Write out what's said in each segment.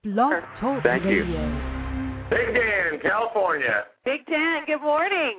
Blog Talk Thank Radio. you. Big Dan, California. Big Dan, good morning.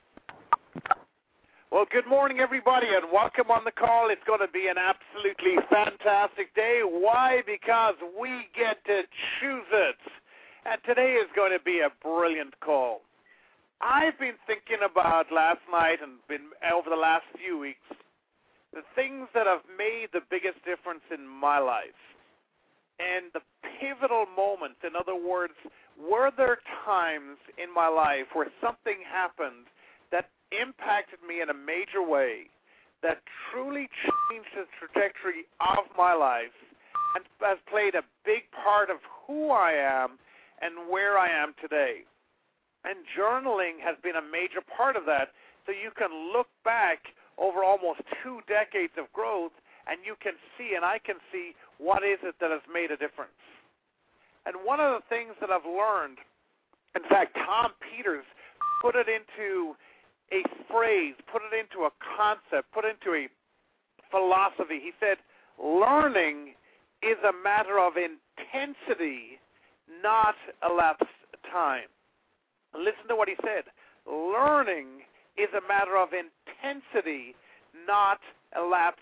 Well, good morning, everybody, and welcome on the call. It's going to be an absolutely fantastic day. Why? Because we get to choose it. And today is going to be a brilliant call. I've been thinking about last night and been over the last few weeks, the things that have made the biggest difference in my life. And the pivotal moments, in other words, were there times in my life where something happened that impacted me in a major way, that truly changed the trajectory of my life and has played a big part of who I am and where I am today. And journaling has been a major part of that, so you can look back over almost 2 decades of growth and you can see, and I can see, what is it that has made a difference. And one of the things that I've learned, in fact, Tom Peters put it into a phrase, put it into a concept, put it into a philosophy. He said, learning is a matter of intensity, not elapsed time. Listen to what he said. Learning is a matter of intensity, not elapsed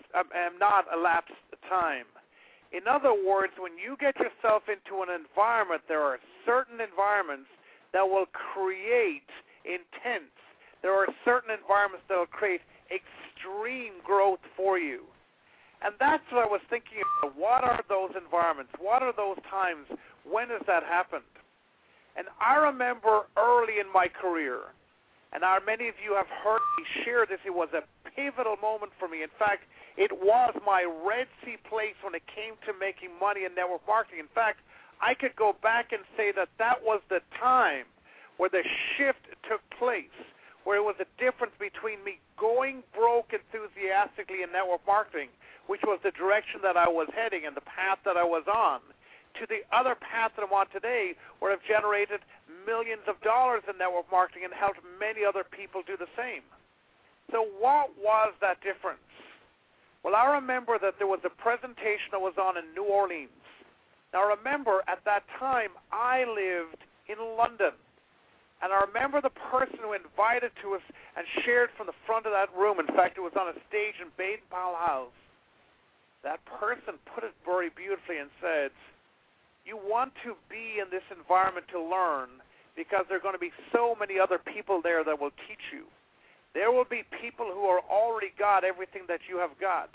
time. In other words, when you get yourself into an environment, there are certain environments that will create intense. There are certain environments that will create extreme growth for you. And that's what I was thinking about. What are those environments? What are those times? When has that happened? And I remember early in my career, and many of you have heard me share this, it was a pivotal moment for me. In fact, it was my Red Sea place when it came to making money in network marketing. In fact, I could go back and say that that was the time where the shift took place, where it was a difference between me going broke enthusiastically in network marketing, which was the direction that I was heading and the path that I was on, to the other path that I'm on today, where I've generated millions of dollars in network marketing and helped many other people do the same. So what was that difference? Well, I remember that there was a presentation I was on in New Orleans. Now, remember, at that time, I lived in London. And I remember the person who invited to us and shared from the front of that room. In fact, it was on a stage in Baden-Powell House. That person put it very beautifully and said, you want to be in this environment to learn because there are going to be so many other people there that will teach you. There will be people who are already got everything that you have got.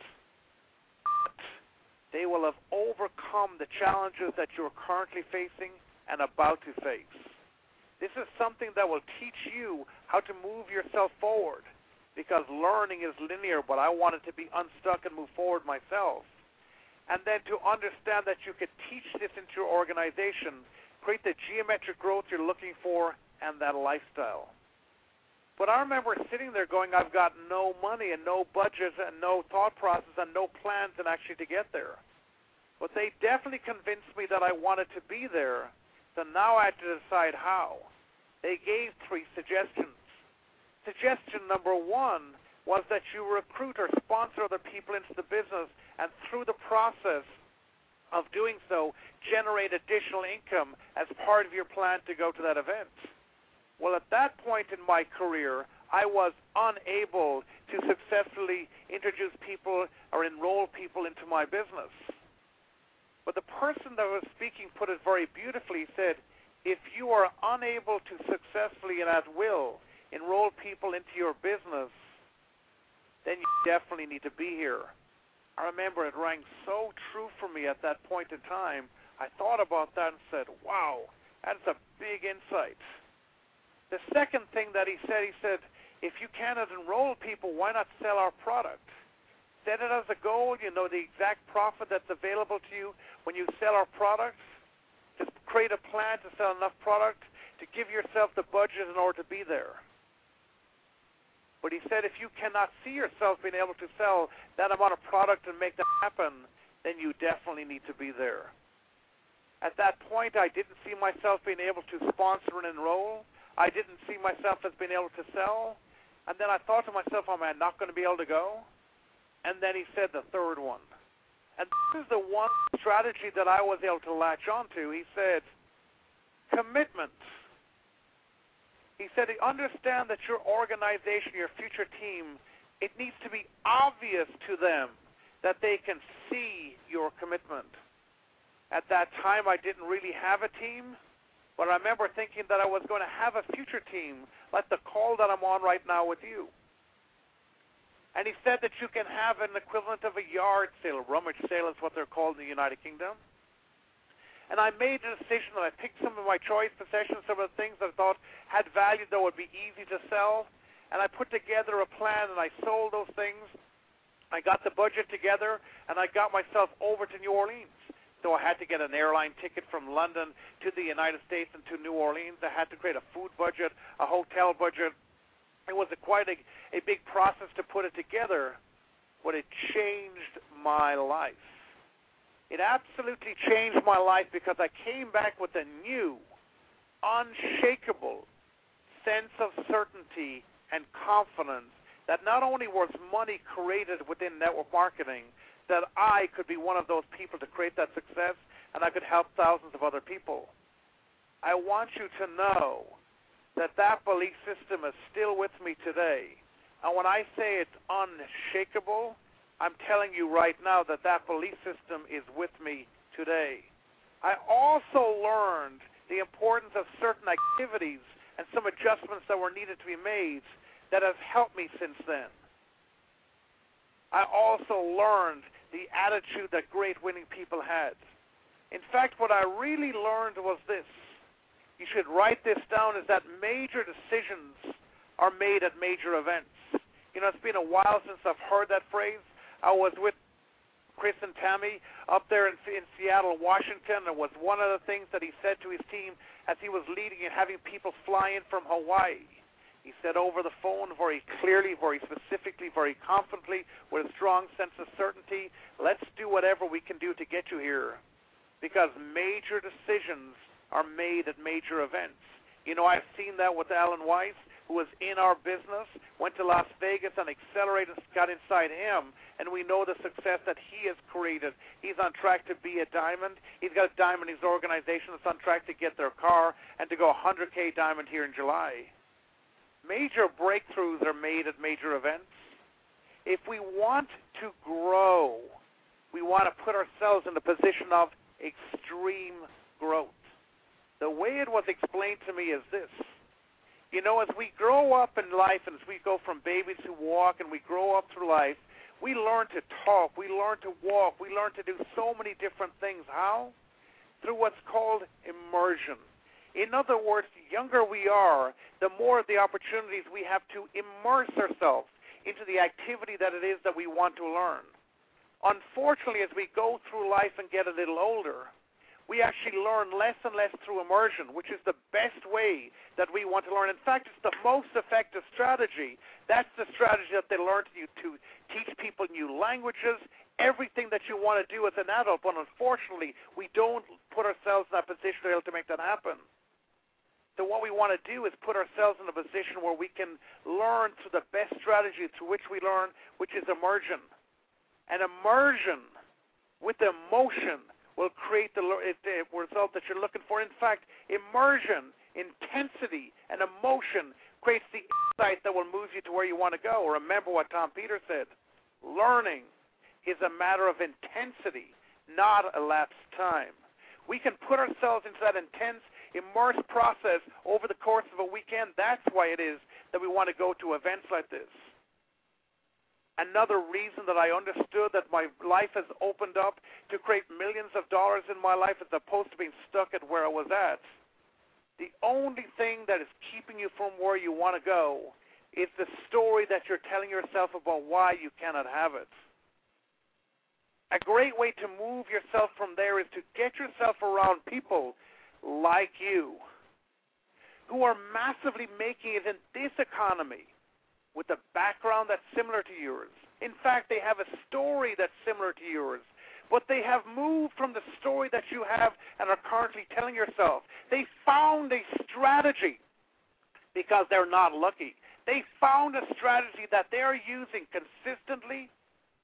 But they will have overcome the challenges that you're currently facing and about to face. This is something that will teach you how to move yourself forward, because learning is linear, but I wanted to be unstuck and move forward myself. And then to understand that you could teach this into your organization, create the geometric growth you're looking for, and that lifestyle. But I remember sitting there going, I've got no money and no budget and no thought process and no plans and actually to get there. But they definitely convinced me that I wanted to be there, so now I had to decide how. They gave 3 suggestions. Suggestion number 1 was that you recruit or sponsor other people into the business, and through the process of doing so, generate additional income as part of your plan to go to that event. Well, at that point in my career, I was unable to successfully introduce people or enroll people into my business. But the person that was speaking put it very beautifully. He said, if you are unable to successfully and at will enroll people into your business, then you definitely need to be here. I remember it rang so true for me at that point in time. I thought about that and said, wow, that's a big insight. The second thing that he said, if you cannot enroll people, why not sell our product? Set it as a goal. You know the exact profit that's available to you when you sell our products. Just create a plan to sell enough product to give yourself the budget in order to be there. But he said, if you cannot see yourself being able to sell that amount of product and make that happen, then you definitely need to be there. At that point, I didn't see myself being able to sponsor and enroll. I didn't see myself as being able to sell. And then I thought to myself, am I not going to be able to go? And then he said the third one. And this is the one strategy that I was able to latch onto. He said, commitment. He said, understand that your organization, your future team, it needs to be obvious to them that they can see your commitment. At that time, I didn't really have a team, but I remember thinking that I was going to have a future team, like the call that I'm on right now with you. And he said that you can have an equivalent of a yard sale, rummage sale is what they're called in the United Kingdom. And I made a decision that I picked some of my choice possessions, some of the things that I thought had value that would be easy to sell, and I put together a plan and I sold those things. I got the budget together, and I got myself over to New Orleans. So I had to get an airline ticket from London to the United States and to New Orleans. I had to create a food budget, a hotel budget. It was quite a big process to put it together, but it changed my life. It absolutely changed my life because I came back with a new, unshakable sense of certainty and confidence that not only was money created within network marketing, that I could be one of those people to create that success and I could help thousands of other people. I want you to know that that belief system is still with me today. And when I say it's unshakable, I'm telling you right now that that belief system is with me today. I also learned the importance of certain activities and some adjustments that were needed to be made that have helped me since then. I also learned the attitude that great winning people had. In fact, what I really learned was this. You should write this down, is that major decisions are made at major events. You know, it's been a while since I've heard that phrase. I was with Chris and Tammy up there in Seattle, Washington, and was one of the things that he said to his team as he was leading and having people fly in from Hawaii. He said over the phone very clearly, very specifically, very confidently, with a strong sense of certainty, let's do whatever we can do to get you here, because major decisions are made at major events. You know, I've seen that with Alan Weiss, who was in our business, went to Las Vegas and accelerated, got inside him, and we know the success that he has created. He's on track to be a diamond. He's got a diamond in his organization that's on track to get their car and to go 100K diamond here in July. Major breakthroughs are made at major events. If we want to grow, we want to put ourselves in a position of extreme growth. The way it was explained to me is this. You know, as we grow up in life and as we go from babies who walk and we grow up through life, we learn to talk, we learn to walk, we learn to do so many different things. How? Through what's called immersion. In other words, the younger we are, the more of the opportunities we have to immerse ourselves into the activity that it is that we want to learn. Unfortunately, as we go through life and get a little older, we actually learn less and less through immersion, which is the best way that we want to learn. In fact, it's the most effective strategy. That's the strategy that they learn to teach people new languages, everything that you want to do as an adult. But unfortunately, we don't put ourselves in that position to be able to make that happen. So what we want to do is put ourselves in a position where we can learn through the best strategy through which we learn, which is immersion. And immersion with emotion will create the result that you're looking for. In fact, immersion, intensity, and emotion creates the insight that will move you to where you want to go. Remember what Tom Peters said. Learning is a matter of intensity, not elapsed time. We can put ourselves into that intense, immersed process over the course of a weekend. That's why it is that we want to go to events like this. Another reason that I understood that my life has opened up to create millions of dollars in my life as opposed to being stuck at where I was at. The only thing that is keeping you from where you want to go is the story that you're telling yourself about why you cannot have it. A great way to move yourself from there is to get yourself around people like you who are massively making it in this economy, with a background that's similar to yours. In fact, they have a story that's similar to yours, but they have moved from the story that you have and are currently telling yourself. They found a strategy because they're not lucky. They found a strategy that they're using consistently,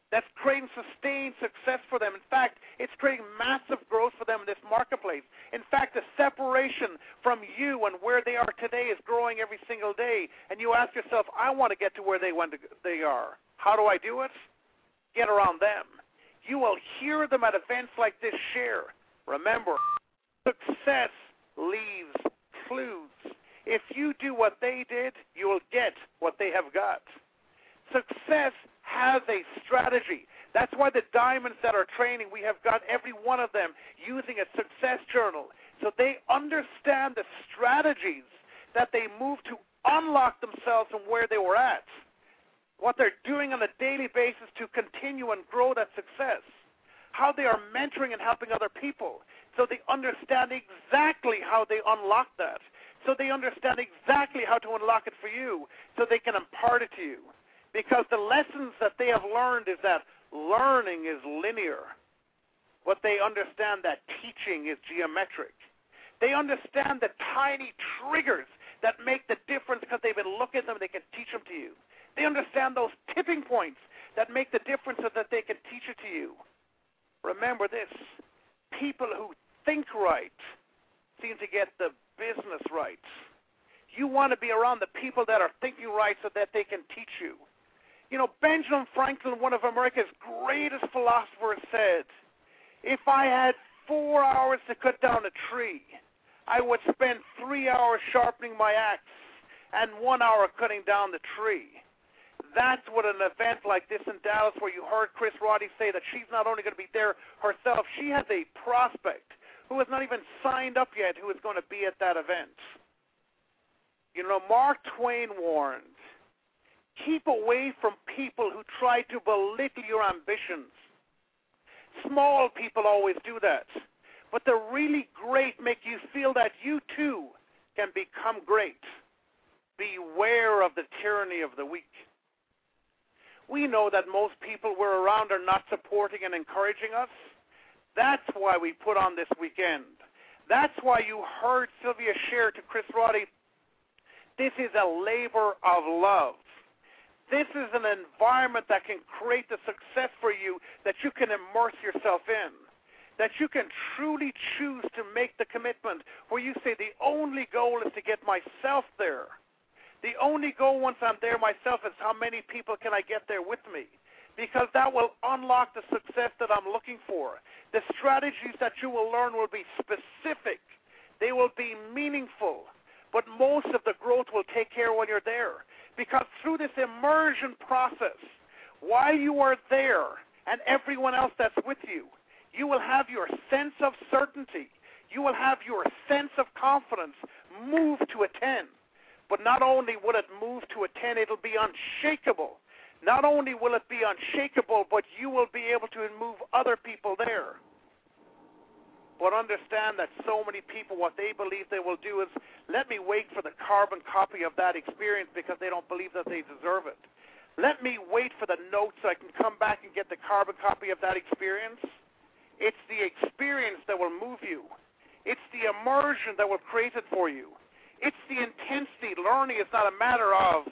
that's creating sustained success for them. In fact, it's creating massive growth for them in this marketplace. In fact, the separation from you and where they are today is growing every single day. And you ask yourself, I want to get to where they are. How do I do it? Get around them. You will hear them at events like this share. Remember, success leaves clues. If you do what they did, you will get what they have got. Success has a strategy. That's why the diamonds that are training, we have got every one of them using a success journal. So they understand the strategies that they move to unlock themselves from where they were at. What they're doing on a daily basis to continue and grow that success. How they are mentoring and helping other people. So they understand exactly how they unlock that. So they understand exactly how to unlock it for you so they can impart it to you. Because the lessons that they have learned is that learning is linear. What they understand that teaching is geometric. They understand the tiny triggers that make the difference because they've been looking at them and they can teach them to you. They understand those tipping points that make the difference so that they can teach it to you. Remember this, people who think right seem to get the business right. You want to be around the people that are thinking right so that they can teach you. You know, Benjamin Franklin, one of America's greatest philosophers, said, if I had 4 hours to cut down a tree, I would spend 3 hours sharpening my axe and 1 hour cutting down the tree. That's what an event like this in Dallas, where you heard Chris Roddy say that she's not only going to be there herself, she has a prospect who has not even signed up yet who is going to be at that event. You know, Mark Twain warned, keep away from people who try to belittle your ambitions. Small people always do that. But the really great make you feel that you too can become great. Beware of the tyranny of the weak. We know that most people we're around are not supporting and encouraging us. That's why we put on this weekend. That's why you heard Sylvia share to Chris Roddy, this is a labor of love. This is an environment that can create the success for you that you can immerse yourself in, that you can truly choose to make the commitment where you say the only goal is to get myself there. The only goal once I'm there myself is how many people can I get there with me, because that will unlock the success that I'm looking for. The strategies that you will learn will be specific. They will be meaningful, but most of the growth will take care when you're there. Because through this immersion process, while you are there and everyone else that's with you, you will have your sense of certainty. You will have your sense of confidence move to a 10. But not only will it move to a 10, it'll be unshakable. Not only will it be unshakable, but you will be able to move other people there. But understand that so many people, what they believe they will do is, let me wait for the carbon copy of that experience because they don't believe that they deserve it. Let me wait for the notes so I can come back and get the carbon copy of that experience. It's the experience that will move you. It's the immersion that will create it for you. It's the intensity. Learning is not a matter of,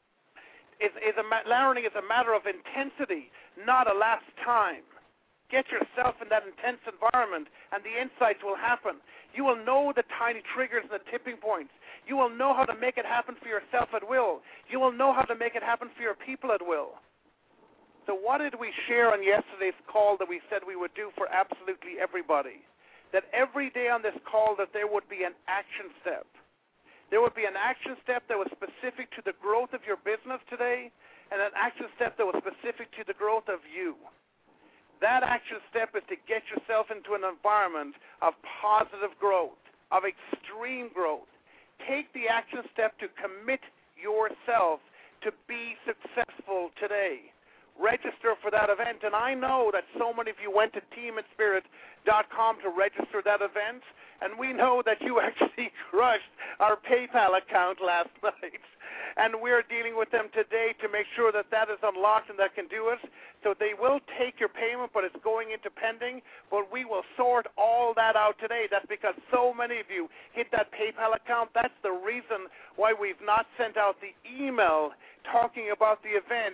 learning is a matter of intensity, not elapsed time. Get yourself in that intense environment, and the insights will happen. You will know the tiny triggers and the tipping points. You will know how to make it happen for yourself at will. You will know how to make it happen for your people at will. So what did we share on yesterday's call that we said we would do for absolutely everybody? That every day on this call that there would be an action step. There would be an action step that was specific to the growth of your business today, and an action step that was specific to the growth of you. That action step is to get yourself into an environment of positive growth, of extreme growth. Take the action step to commit yourself to be successful today. Register for that event, and I know that so many of you went to teaminspirit.com to register that event, and we know that you actually crushed our PayPal account last night. And we're dealing with them today to make sure that that is unlocked and that can do it. So they will take your payment, but it's going into pending. But we will sort all that out today. That's because so many of you hit that PayPal account. That's the reason why we've not sent out the email talking about the event.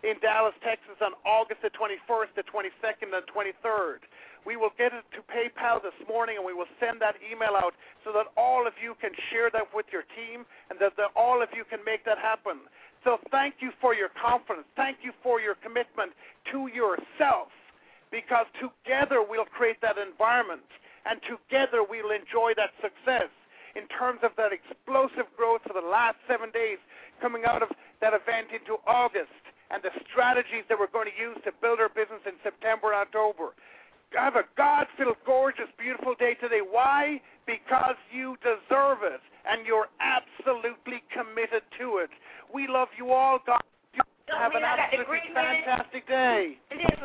in Dallas, Texas on August the 21st, the 22nd, and 23rd. We will get it to PayPal this morning, and we will send that email out so that all of you can share that with your team and that all of you can make that happen. So thank you for your confidence. Thank you for your commitment to yourself, because together we'll create that environment, and together we'll enjoy that success in terms of that explosive growth for the last 7 days coming out of that event into August, and the strategies that we're going to use to build our business in September and October. Have a God-filled, gorgeous, beautiful day today. Why? Because you deserve it, and you're absolutely committed to it. We love you all. God, have an absolutely fantastic day.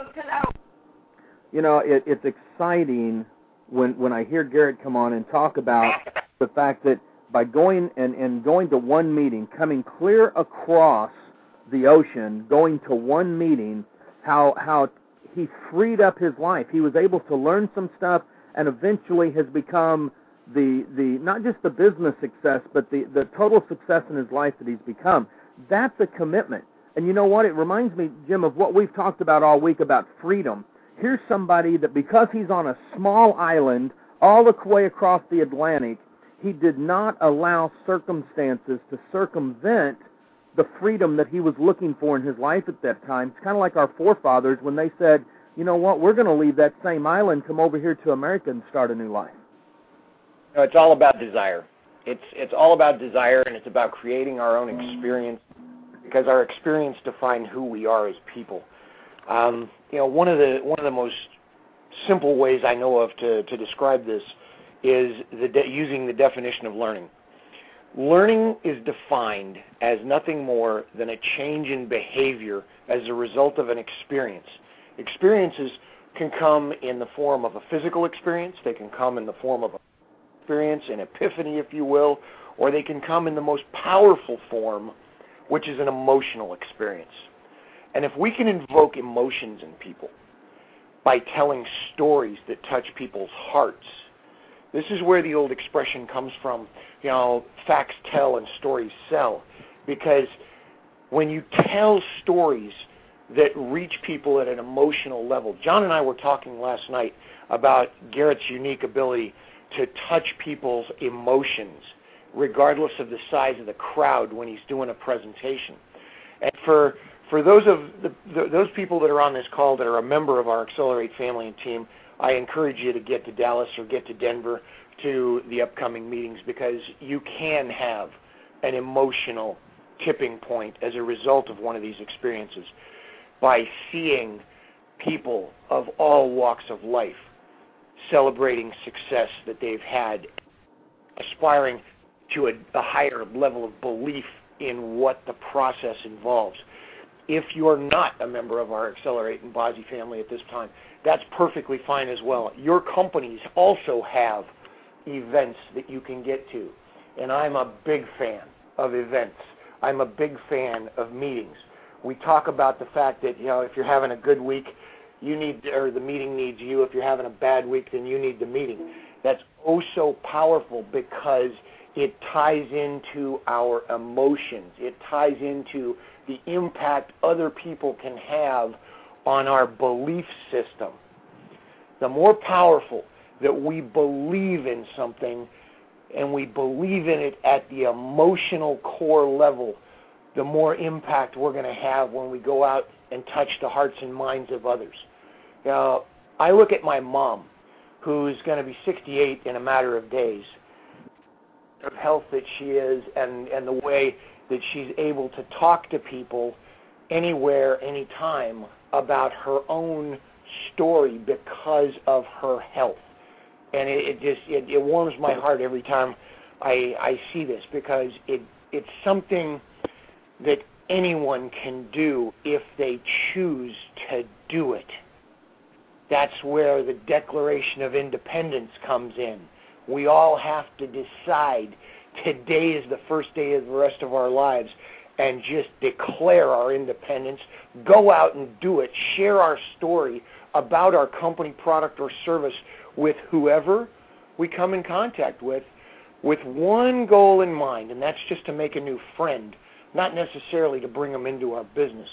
You know, it's exciting when I hear Garrett come on and talk about the fact that by going and going to one meeting, coming clear across the ocean, going to one meeting, how he freed up his life. He was able to learn some stuff and eventually has become the not just the business success, but the total success in his life that he's become. That's a commitment. And you know what? It reminds me, Jim, of what we've talked about all week about freedom. Here's somebody that because he's on a small island all the way across the Atlantic, he did not allow circumstances to circumvent the freedom that he was looking for in his life at that time. It's kind of like our forefathers when they said, you know what, we're going to leave that same island, come over here to America and start a new life. No, it's all about desire. It's all about desire, and it's about creating our own experience, because our experience defines who we are as people. You know, one of the most simple ways I know of to describe this is using the definition of learning. Learning is defined as nothing more than a change in behavior as a result of an experience. Experiences can come in the form of a physical experience, they can come in the form of an experience, an epiphany, if you will, or they can come in the most powerful form, which is an emotional experience. And if we can invoke emotions in people by telling stories that touch people's hearts, this is where the old expression comes from, you know, facts tell and stories sell. Because when you tell stories that reach people at an emotional level, John and I were talking last night about Garrett's unique ability to touch people's emotions, regardless of the size of the crowd when he's doing a presentation. And for those people that are on this call that are a member of our Accelerate family and team, I encourage you to get to Dallas or get to Denver to the upcoming meetings, because you can have an emotional tipping point as a result of one of these experiences by seeing people of all walks of life celebrating success that they've had, aspiring to a higher level of belief in what the process involves. If you're not a member of our Accelerate and Bozzi family at this time, that's perfectly fine as well. Your companies also have events that you can get to, and I'm a big fan of events. I'm a big fan of meetings. We talk about the fact that, you know, if you're having a good week, the meeting needs you. If you're having a bad week, then you need the meeting. That's oh so powerful, because it ties into our emotions. It ties into the impact other people can have on our belief system. The more powerful that we believe in something, and we believe in it at the emotional core level, the more impact we're going to have when we go out and touch the hearts and minds of others. Now, I look at my mom, who's going to be 68 in a matter of days, of health that she is, and the way that she's able to talk to people anywhere, anytime about her own story because of her health. And it warms my heart every time I see this, because it's something that anyone can do if they choose to do it. That's where the Declaration of Independence comes in. We all have to decide today is the first day of the rest of our lives and just declare our independence, go out and do it, share our story about our company, product, or service with whoever we come in contact with one goal in mind, and that's just to make a new friend, not necessarily to bring them into our business.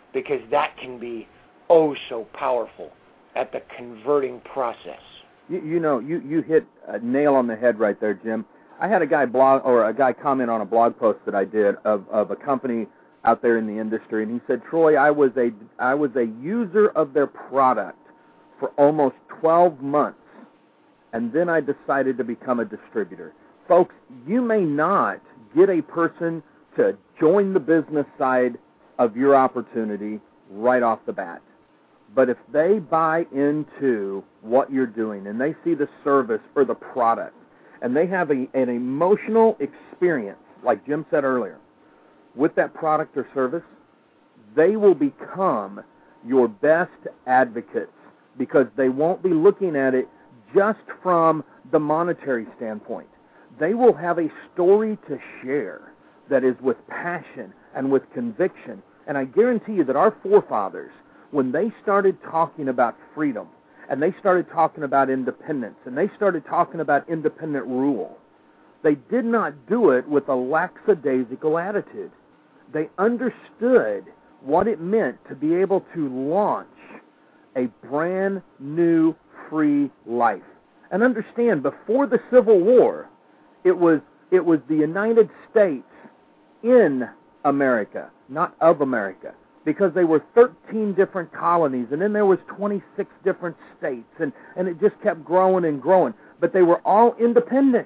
because that can be oh so powerful at the converting process. You hit a nail on the head right there, Jim. I had a guy comment on a blog post that I did of a company out there in the industry, and he said, Troy, I was a user of their product for almost 12 months, and then I decided to become a distributor. Folks, you may not get a person to join the business side of your opportunity right off the bat. But if they buy into what you're doing and they see the service or the product and they have an emotional experience, like Jim said earlier, with that product or service, they will become your best advocates because they won't be looking at it just from the monetary standpoint. They will have a story to share that is with passion and with conviction. And I guarantee you that our forefathers, when they started talking about freedom, and they started talking about independence, and they started talking about independent rule, they did not do it with a lackadaisical attitude. They understood what it meant to be able to launch a brand new free life. And understand, before the Civil War, it was the United States in America, not of America, because they were 13 different colonies, and then there was 26 different states, and it just kept growing and growing. But they were all independent.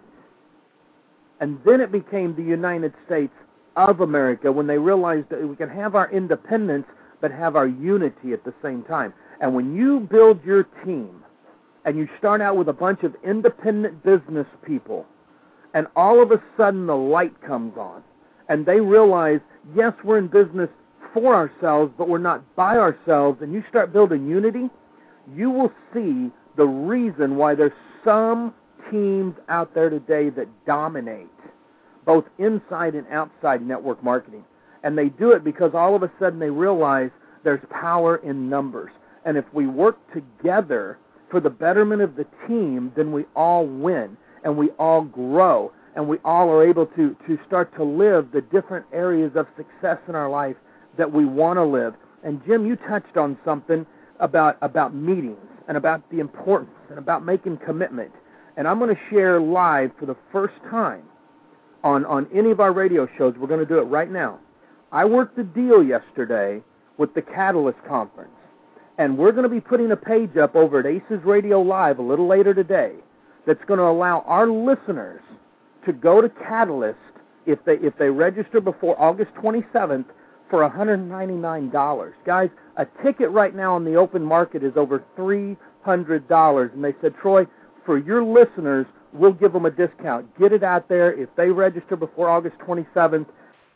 And then it became the United States of America when they realized that we can have our independence but have our unity at the same time. And when you build your team and you start out with a bunch of independent business people, and all of a sudden the light comes on, and they realize, yes, we're in business for ourselves, but we're not by ourselves, and you start building unity, you will see the reason why there's some teams out there today that dominate both inside and outside network marketing. And they do it because all of a sudden they realize there's power in numbers. And if we work together for the betterment of the team, then we all win, and we all grow, and we all are able to start to live the different areas of success in our life that we want to live. And Jim, you touched on something about meetings and about the importance and about making commitment. And I'm going to share live for the first time on any of our radio shows. We're going to do it right now. I worked a deal yesterday with the Catalyst Conference, and we're going to be putting a page up over at Aces Radio Live a little later today that's going to allow our listeners to go to Catalyst if they register before August 27th for $199. Guys, a ticket right now on the open market is over $300, and they said, Troy, for your listeners, we'll give them a discount. Get it out there. If they register before August 27th,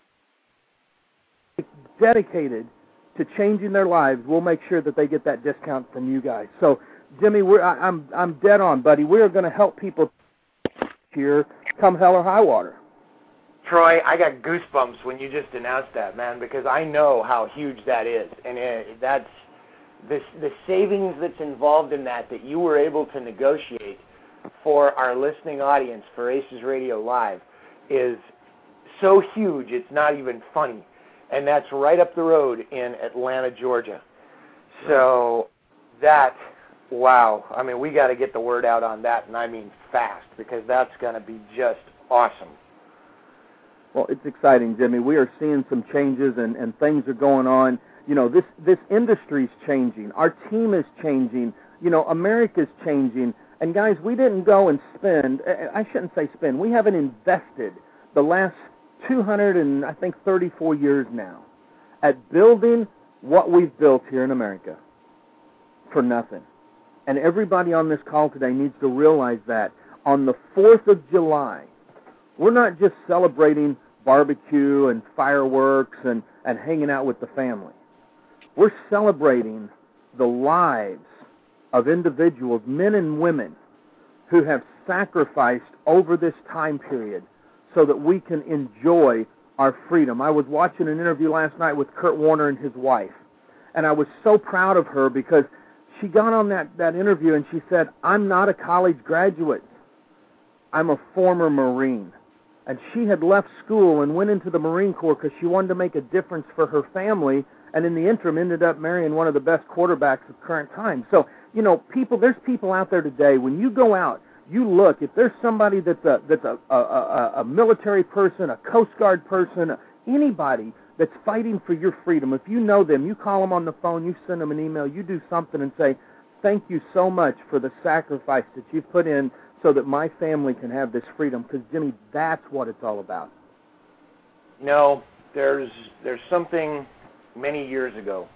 dedicated to changing their lives, we'll make sure that they get that discount from you guys. So, Jimmy, I'm dead on, buddy. We are going to help people here come hell or high water. Troy, I got goosebumps when you just announced that, man, because I know how huge that is, and that's the savings that's involved in that you were able to negotiate for our listening audience for Aces Radio Live is so huge it's not even funny, and that's right up the road in Atlanta, Georgia. So that, wow, I mean, we got to get the word out on that, and I mean fast, because that's going to be just awesome. Well, it's exciting, Jimmy. We are seeing some changes, and things are going on. You know, this industry's changing. Our team is changing. You know, America's changing. And, guys, we didn't go and spend, I shouldn't say spend, we haven't invested the last 234 years now at building what we've built here in America for nothing. And everybody on this call today needs to realize that on the 4th of July, we're not just celebrating barbecue and fireworks and hanging out with the family. We're celebrating the lives of individuals, men and women, who have sacrificed over this time period so that we can enjoy our freedom. I was watching an interview last night with Kurt Warner and his wife, and I was so proud of her because she got on that interview and she said, I'm not a college graduate. I'm a former Marine. And she had left school and went into the Marine Corps because she wanted to make a difference for her family and in the interim ended up marrying one of the best quarterbacks of current time. So, there's people out there today, when you go out, you look, if there's somebody that's a military person, a Coast Guard person, anybody that's fighting for your freedom, if you know them, you call them on the phone, you send them an email, you do something and say, thank you so much for the sacrifice that you've put in so that my family can have this freedom, because, Jimmy, that's what it's all about. There's something many years ago.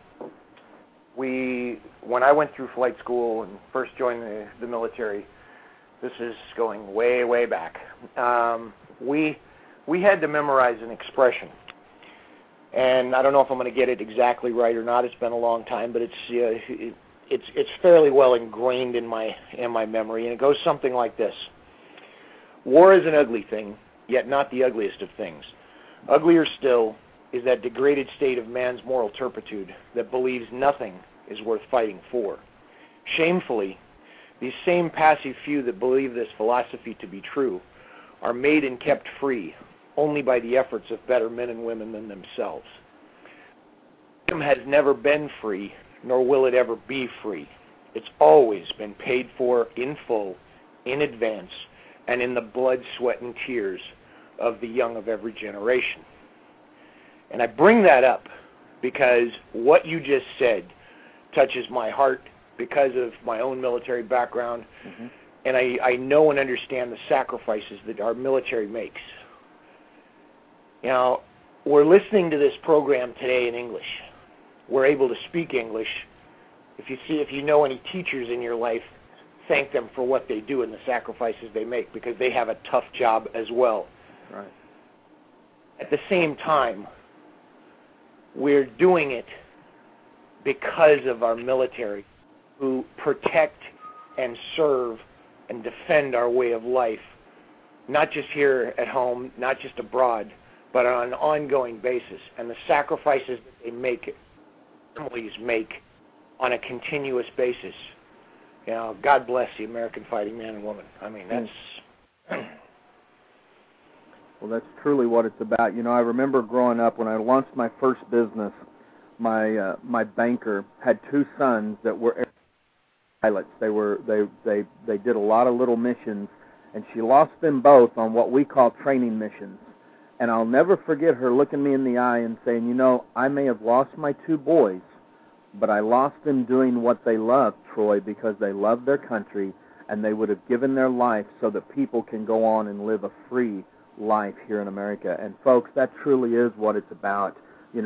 When I went through flight school and first joined the military, this is going way, way back, we had to memorize an expression. And I don't know if I'm going to get it exactly right or not. It's been a long time, but it's fairly well ingrained in my memory, and it goes something like this: war is an ugly thing, yet not the ugliest of things. Uglier still is that degraded state of man's moral turpitude that believes nothing is worth fighting for. Shamefully, these same passive few that believe this philosophy to be true are made and kept free only by the efforts of better men and women than themselves. Freedom has never been free, nor will it ever be free. It's always been paid for in full, in advance, and in the blood, sweat, and tears of the young of every generation. And I bring that up because what you just said touches my heart because of my own military background, and I know and understand the sacrifices that our military makes. We're listening to this program today in English. We're able to speak English. If you know any teachers in your life, thank them for what they do and the sacrifices they make, because they have a tough job as well. Right. At the same time, we're doing it because of our military, who protect and serve and defend our way of life, not just here at home, not just abroad, but on an ongoing basis. And the sacrifices that they make, families make on a continuous basis. God bless the American fighting man and woman. I mean, that's... Well, that's truly what it's about. I remember growing up when I launched my first business, my banker had two sons that were pilots. They did a lot of little missions, and she lost them both on what we call training missions. And I'll never forget her looking me in the eye and saying, I may have lost my two boys, but I lost them doing what they loved, Troy, because they loved their country, and they would have given their life so that people can go on and live a free life here in America. And folks, that truly is what it's about,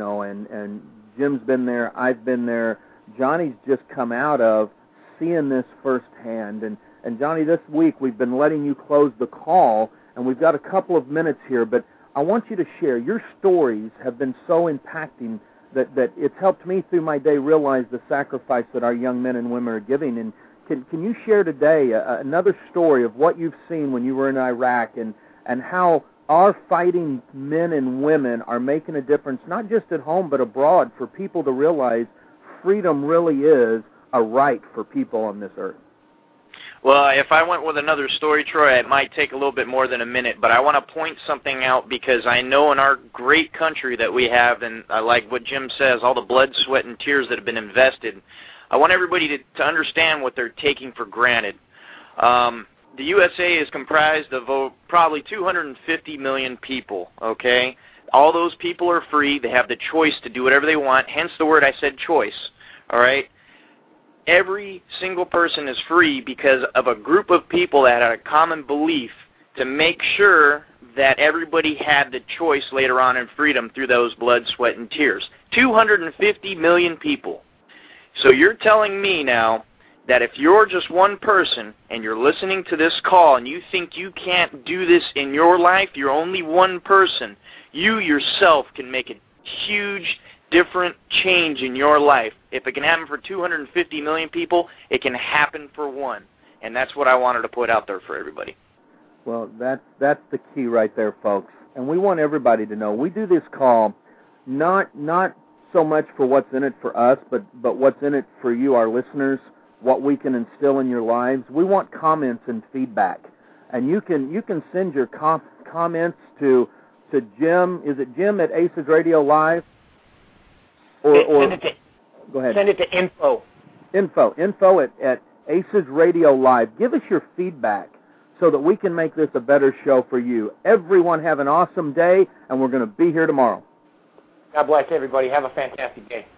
and Jim's been there, I've been there, Johnny's just come out of seeing this firsthand. And Johnny, this week we've been letting you close the call, and we've got a couple of minutes here, but I want you to share. Your stories have been so impacting that it's helped me through my day realize the sacrifice that our young men and women are giving. And can you share today another story of what you've seen when you were in Iraq, and how our fighting men and women are making a difference, not just at home but abroad, for people to realize freedom really is a right for people on this earth? Well, if I went with another story, Troy, it might take a little bit more than a minute, but I want to point something out, because I know in our great country that we have, and I like what Jim says, all the blood, sweat, and tears that have been invested, I want everybody to understand what they're taking for granted. The USA is comprised of probably 250 million people, okay? All those people are free. They have the choice to do whatever they want, hence the word I said choice, all right? Every single person is free because of a group of people that had a common belief to make sure that everybody had the choice later on in freedom through those blood, sweat, and tears. 250 million people. So you're telling me now that if you're just one person and you're listening to this call and you think you can't do this in your life, you're only one person, you yourself can make a huge different change in your life. If it can happen for 250 million people, it can happen for one. And that's what I wanted to put out there for everybody. Well, that's the key right there, folks. And we want everybody to know we do this call not so much for what's in it for us, but what's in it for you, our listeners, what we can instill in your lives. We want comments and feedback. And you can send your comments to Jim. Is it Jim at Aces Radio Live? Send it to, go ahead. Send it to info at Aces Radio Live. Give us your feedback so that we can make this a better show for you. Everyone have an awesome day, and we're going to be here tomorrow. God bless everybody. Have a fantastic day.